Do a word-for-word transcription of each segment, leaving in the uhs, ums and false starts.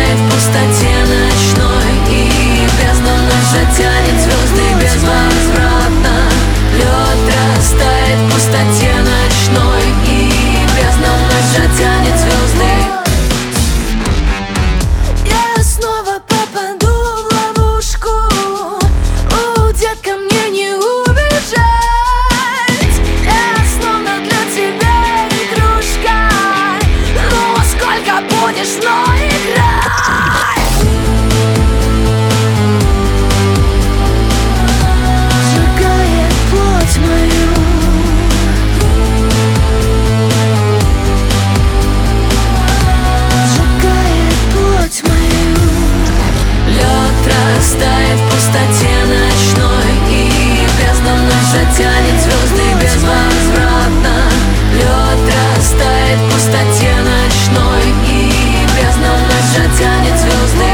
растает в пустоте ночной, и бездна вновь затянет звезды безвозвратно. Лед растает в пустоте ночной, и бездна вновь затянет звезды. Я снова попаду в ловушку. У, детка, мне не убежать. Я словно для тебя игрушка. Ну, сколько будешь, но играй. Сжигает плоть мою. Сжигает плоть мою. Лед растает в пустоте ночной, и бездна вновь затянет звезды безвозвратно. Лед растает в пустоте ночной, и бездна вновь затянет звезды.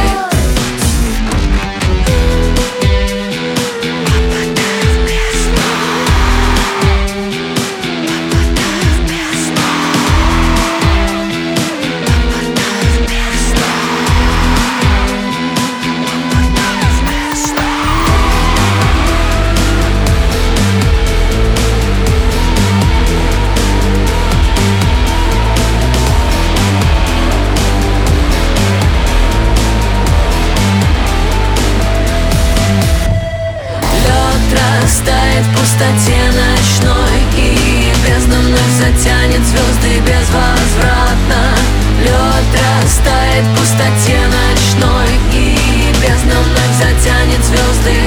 Растает в пустоте ночной, и бездна вновь затянет звезды безвозвратно. Лед растает в пустоте ночной, и бездна вновь затянет звезды.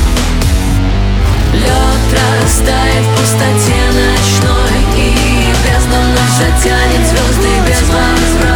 Лед растает в пустоте ночной, и бездна вновь затянет звезды безвозвратно.